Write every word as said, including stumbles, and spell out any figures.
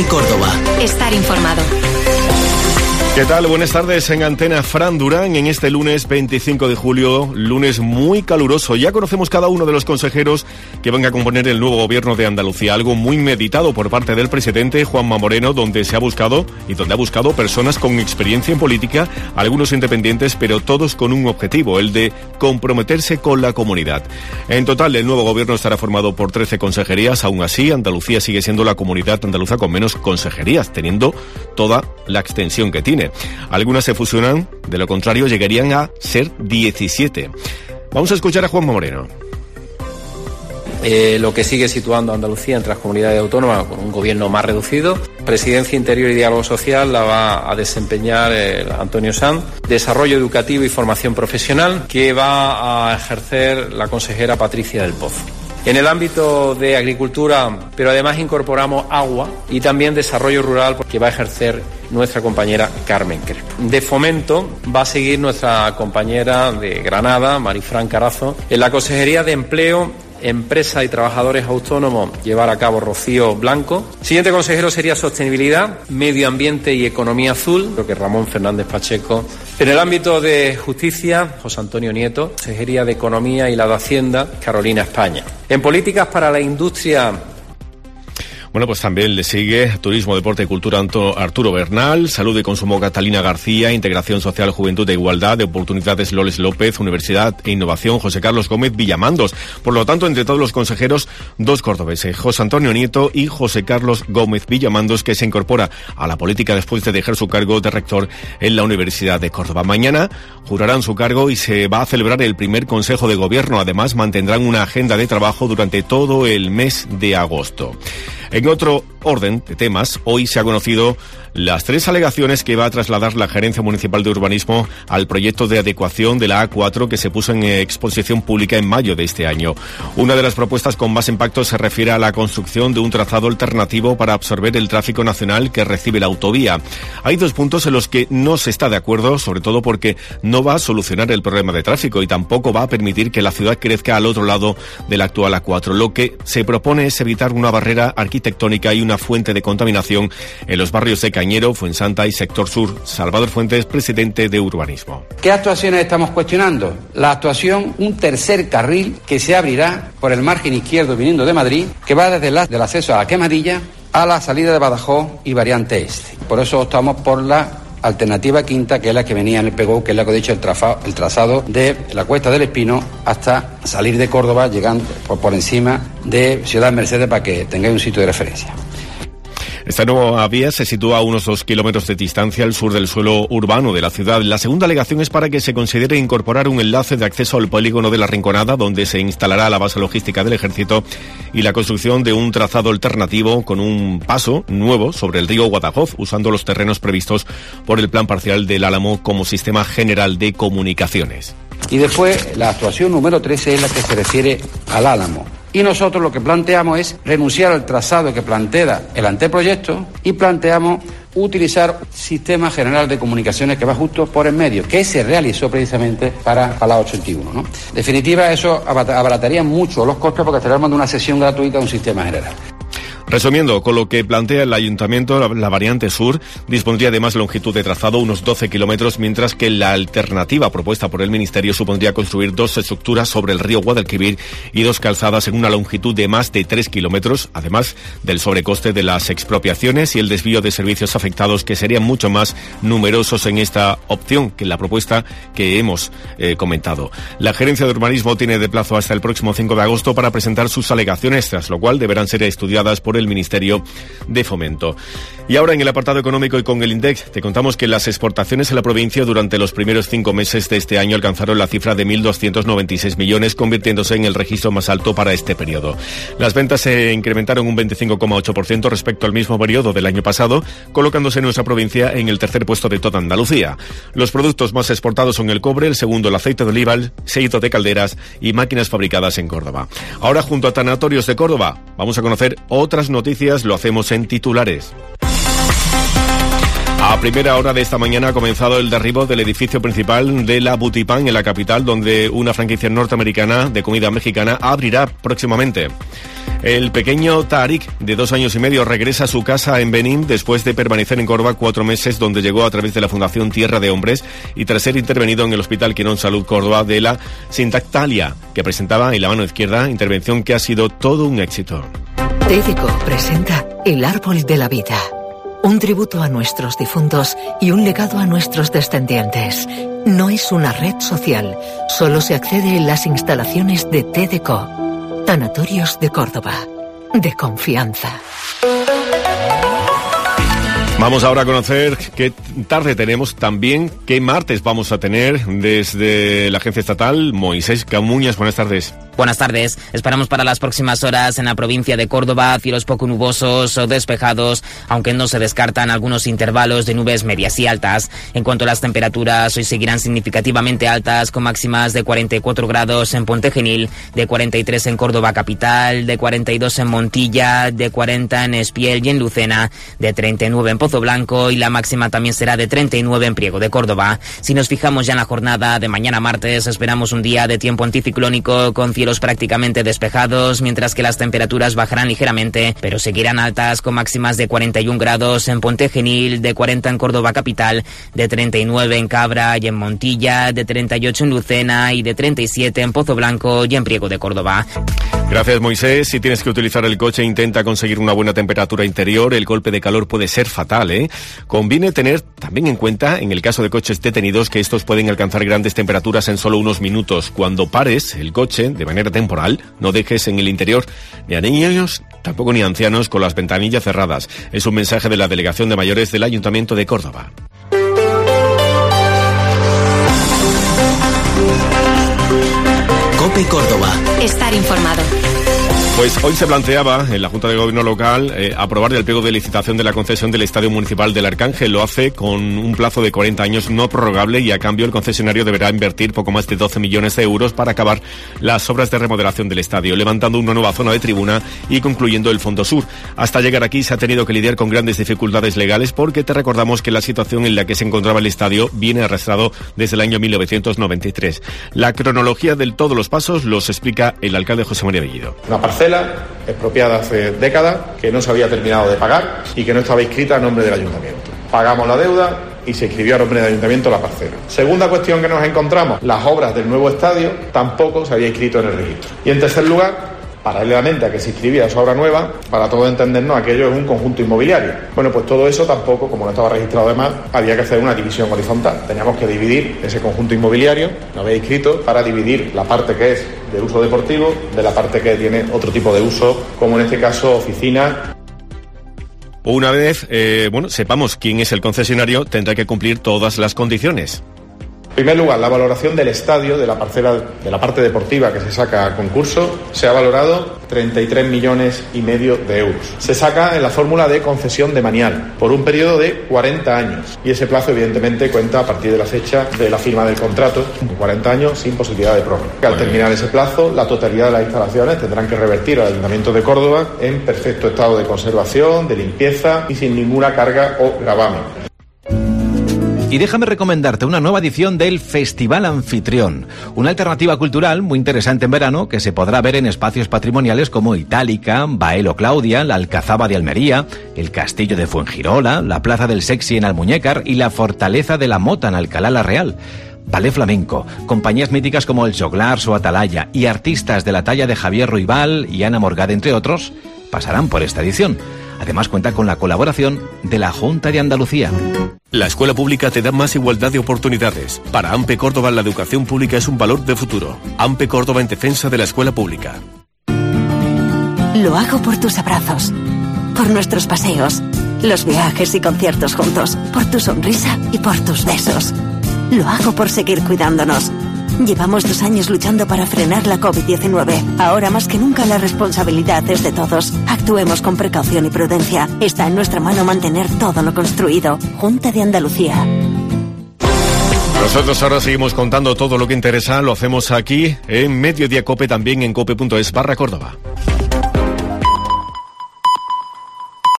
de Córdoba. Estar informado. ¿Qué tal? Buenas tardes en Antena Fran Durán en este lunes veinticinco de julio, lunes muy caluroso. Ya conocemos cada uno de los consejeros que van a componer el nuevo gobierno de Andalucía, algo muy meditado por parte del presidente Juanma Moreno, donde se ha buscado y donde ha buscado personas con experiencia en política, algunos independientes, pero todos con un objetivo, el de comprometerse con la comunidad. En total, el nuevo gobierno estará formado por trece consejerías. Aún así, Andalucía sigue siendo la comunidad andaluza con menos consejerías, teniendo toda la extensión que tiene. Algunas se fusionan, de lo contrario llegarían a ser diecisiete. Vamos a escuchar a Juanma Moreno. Eh, lo que sigue situando a Andalucía entre las comunidades autónomas con un gobierno más reducido. Presidencia Interior y Diálogo Social la va a desempeñar eh, Antonio Sanz. Desarrollo Educativo y Formación Profesional, que va a ejercer la consejera Patricia del Pozo. En el ámbito de agricultura, pero además incorporamos agua y también desarrollo rural, que va a ejercer nuestra compañera Carmen Crespo. De Fomento va a seguir nuestra compañera de Granada, Marifran Carazo. En la Consejería de Empleo, Empresa y Trabajadores Autónomos, llevar a cabo Rocío Blanco. Siguiente consejero sería Sostenibilidad, Medio Ambiente y Economía Azul, creo que Ramón Fernández Pacheco. En el ámbito de Justicia, José Antonio Nieto. Consejería de Economía y la de Hacienda, Carolina España. En Políticas para la Industria. Bueno, pues también le sigue Turismo, Deporte y Cultura Arturo Bernal, Salud y Consumo Catalina García, Integración Social, Juventud e Igualdad de Oportunidades Loles López, Universidad e Innovación José Carlos Gómez Villamandos. Por lo tanto, entre todos los consejeros, dos cordobeses, José Antonio Nieto y José Carlos Gómez Villamandos, que se incorpora a la política después de dejar su cargo de rector en la Universidad de Córdoba. Mañana jurarán su cargo y se va a celebrar el primer Consejo de Gobierno. Además, mantendrán una agenda de trabajo durante todo el mes de agosto. En otro orden de temas, hoy se ha conocido las tres alegaciones que va a trasladar la Gerencia Municipal de Urbanismo al proyecto de adecuación de la A cuatro que se puso en exposición pública en mayo de este año. Una de las propuestas con más impacto se refiere a la construcción de un trazado alternativo para absorber el tráfico nacional que recibe la autovía. Hay dos puntos en los que no se está de acuerdo, sobre todo porque no va a solucionar el problema de tráfico y tampoco va a permitir que la ciudad crezca al otro lado de la actual A cuatro. Lo que se propone es evitar una barrera arquitectónica y una fuente de contaminación en los barrios de Cañero, Fuensanta y Sector Sur. Salvador Fuentes, presidente de Urbanismo. ¿Qué actuaciones estamos cuestionando? La actuación, un tercer carril que se abrirá por el margen izquierdo viniendo de Madrid, que va desde el del acceso a la Quemadilla a la salida de Badajoz y variante este. Por eso optamos por la alternativa quinta, que es la que venía en el P G O, que es la que he dicho, el, trafa, el trazado de la Cuesta del Espino hasta salir de Córdoba, llegando por, por encima de Ciudad Mercedes, para que tengáis un sitio de referencia. Esta nueva vía se sitúa a unos dos kilómetros de distancia al sur del suelo urbano de la ciudad. La segunda alegación es para que se considere incorporar un enlace de acceso al polígono de la Rinconada, donde se instalará la base logística del Ejército, y la construcción de un trazado alternativo con un paso nuevo sobre el río Guadajoz, usando los terrenos previstos por el Plan Parcial del Álamo como sistema general de comunicaciones. Y después, la actuación número trece es la que se refiere al Álamo. Y nosotros lo que planteamos es renunciar al trazado que plantea el anteproyecto y planteamos utilizar sistema general de comunicaciones que va justo por en medio, que se realizó precisamente para, para la ochenta y uno, ¿no? En definitiva, eso abarataría mucho los costes porque estaríamos dando una sesión gratuita de un sistema general. Resumiendo, con lo que plantea el Ayuntamiento, la, la variante sur dispondría de más longitud de trazado, unos doce kilómetros, mientras que la alternativa propuesta por el Ministerio supondría construir dos estructuras sobre el río Guadalquivir y dos calzadas en una longitud de más de tres kilómetros, además del sobrecoste de las expropiaciones y el desvío de servicios afectados, que serían mucho más numerosos en esta opción que en la propuesta que hemos eh, comentado. La Gerencia de Urbanismo tiene de plazo hasta el próximo cinco de agosto para presentar sus alegaciones, tras lo cual deberán ser estudiadas por el Ministerio de Fomento. Y ahora, en el apartado económico y con el INDEC, te contamos que las exportaciones en la provincia durante los primeros cinco meses de este año alcanzaron la cifra de mil doscientos noventa y seis millones, convirtiéndose en el registro más alto para este periodo. Las ventas se incrementaron un veinticinco coma ocho por ciento respecto al mismo periodo del año pasado, colocándose nuestra provincia en el tercer puesto de toda Andalucía. Los productos más exportados son el cobre, el segundo el aceite de oliva, el aceite de calderas y máquinas fabricadas en Córdoba. Ahora, junto a Tanatorios de Córdoba, vamos a conocer otras noticias, lo hacemos en titulares. A primera hora de esta mañana ha comenzado el derribo del edificio principal de la Butipan en la capital, donde una franquicia norteamericana de comida mexicana abrirá próximamente. El pequeño Tariq, de dos años y medio, regresa a su casa en Benín después de permanecer en Córdoba cuatro meses, donde llegó a través de la Fundación Tierra de Hombres y tras ser intervenido en el Hospital Quirón Salud Córdoba de la Sintactalia, que presentaba en la mano izquierda, intervención que ha sido todo un éxito. TEDeco presenta El Árbol de la Vida. Un tributo a nuestros difuntos y un legado a nuestros descendientes. No es una red social, solo se accede en las instalaciones de TEDeco. Tanatorios de Córdoba, de confianza. Vamos ahora a conocer qué tarde tenemos, también qué martes vamos a tener desde la agencia estatal. Moisés Camuñas, buenas tardes. Buenas tardes. Esperamos para las próximas horas en la provincia de Córdoba cielos poco nubosos o despejados, aunque no se descartan algunos intervalos de nubes medias y altas. En cuanto a las temperaturas, hoy seguirán significativamente altas, con máximas de cuarenta y cuatro grados en Pontegenil, de cuarenta y tres en Córdoba capital, de cuarenta y dos en Montilla, de cuarenta en Espiel y en Lucena, de treinta y nueve en Pozo Blanco, y la máxima también será de treinta y nueve en Priego de Córdoba. Si nos fijamos ya en la jornada de mañana martes, esperamos un día de tiempo anticiclónico con cielos prácticamente despejados, mientras que las temperaturas bajarán ligeramente, pero seguirán altas, con máximas de cuarenta y un grados en Pontegenil, de cuarenta en Córdoba capital, de treinta y nueve en Cabra y en Montilla, de treinta y ocho en Lucena y de treinta y siete en Pozo Blanco y en Priego de Córdoba. Gracias, Moisés. Si tienes que utilizar el coche, intenta conseguir una buena temperatura interior. El golpe de calor puede ser fatal, ¿eh? Conviene tener también en cuenta, en el caso de coches detenidos, que estos pueden alcanzar grandes temperaturas en solo unos minutos. Cuando pares el coche de manera temporal, no dejes en el interior ni a niños, tampoco ni a ancianos, con las ventanillas cerradas. Es un mensaje de la Delegación de Mayores del Ayuntamiento de Córdoba. COPE Córdoba. Estar informado. Pues hoy se planteaba en la Junta de Gobierno local eh, aprobar el pliego de licitación de la concesión del Estadio Municipal del Arcángel. Lo hace con un plazo de cuarenta años no prorrogable y a cambio el concesionario deberá invertir poco más de doce millones de euros para acabar las obras de remodelación del estadio, levantando una nueva zona de tribuna y concluyendo el fondo sur. Hasta llegar aquí se ha tenido que lidiar con grandes dificultades legales, porque te recordamos que la situación en la que se encontraba el estadio viene arrastrado desde el año mil novecientos noventa y tres. La cronología de todos los pasos los explica el alcalde José María Bellido. Una parcela expropiada hace décadas, que no se había terminado de pagar y que no estaba inscrita a nombre del ayuntamiento. Pagamos la deuda y se inscribió a nombre del ayuntamiento la parcela. Segunda cuestión que nos encontramos, las obras del nuevo estadio tampoco se había inscrito en el registro. Y en tercer lugar, paralelamente a que se inscribía esa obra nueva, para todos entendernos, aquello es un conjunto inmobiliario. Bueno, pues todo eso tampoco, como no estaba registrado además, había que hacer una división horizontal. Teníamos que dividir ese conjunto inmobiliario, lo había inscrito, para dividir la parte que es de uso deportivo de la parte que tiene otro tipo de uso, como en este caso oficina. Una vez, eh, bueno, sepamos quién es el concesionario, tendrá que cumplir todas las condiciones. En primer lugar, la valoración del estadio, de la parcela, de la parte deportiva que se saca a concurso, se ha valorado treinta y tres millones y medio de euros. Se saca en la fórmula de concesión de manial por un periodo de cuarenta años, y ese plazo evidentemente cuenta a partir de la fecha de la firma del contrato, cuarenta años sin posibilidad de prórroga. Al terminar ese plazo, la totalidad de las instalaciones tendrán que revertir al Ayuntamiento de Córdoba en perfecto estado de conservación, de limpieza y sin ninguna carga o gravamen. Y déjame recomendarte una nueva edición del Festival Anfitrión, una alternativa cultural muy interesante en verano que se podrá ver en espacios patrimoniales como Itálica, Baelo Claudia, la Alcazaba de Almería, el Castillo de Fuengirola, la Plaza del Sexy en Almuñécar y la Fortaleza de la Mota en Alcalá la Real. Ballet flamenco, compañías míticas como el Joglars o Atalaya y artistas de la talla de Javier Ruibal y Ana Morgade, entre otros, pasarán por esta edición. Además cuenta con la colaboración de la Junta de Andalucía. La escuela pública te da más igualdad de oportunidades. Para AMPE Córdoba la educación pública es un valor de futuro. AMPE Córdoba en defensa de la escuela pública. Lo hago por tus abrazos, por nuestros paseos, los viajes y conciertos juntos, por tu sonrisa y por tus besos. Lo hago por seguir cuidándonos. Llevamos dos años luchando para frenar la covid diecinueve. Ahora más que nunca la responsabilidad es de todos. Actuemos con precaución y prudencia. Está en nuestra mano mantener todo lo construido. Junta de Andalucía. Nosotros ahora seguimos contando todo lo que interesa. Lo hacemos aquí en Mediodía Cope, también en cope punto es barra Córdoba.